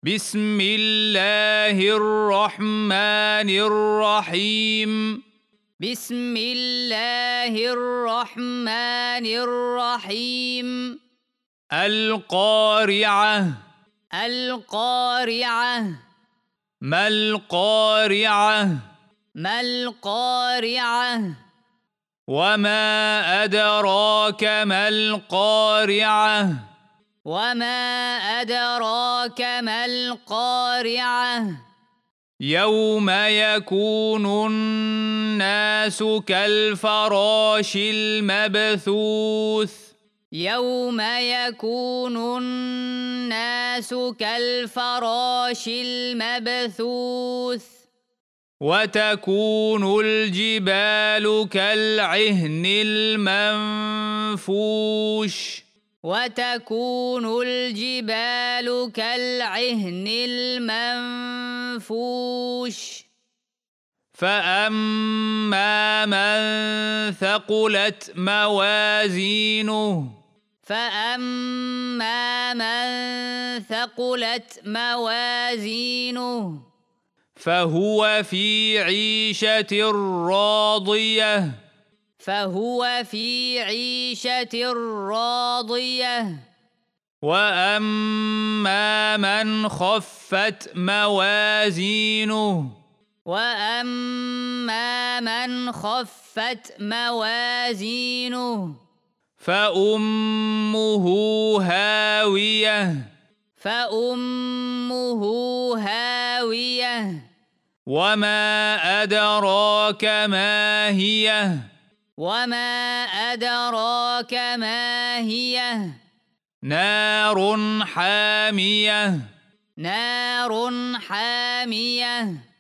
بسم الله الرحمن الرحيم. بسم الله الرحمن الرحيم. القارعة. القارعة. ما القارعة؟ ما القارعة؟ وما أدراك ما القارعة؟ وما أدراك ما القارعة؟ يوم يكون الناس كالفراش المبثوث. يوم يكون الناس كالفراش المبثوث. وتكون الجبال كالعهن المنفوش. وتكون الجبال كالعهن المنفوش. فأما من ثقلت موازينه. فأما من ثقلت موازينه. فهو في عيشة راضية. فهو في عيشة راضية. وأما من خفت موازينه. وأما من خفت موازينه. فأمه هاوية. فأمه هاوية. وما أدراك ما هي. وما أدراك ما هي. نار حامية. نار حامية.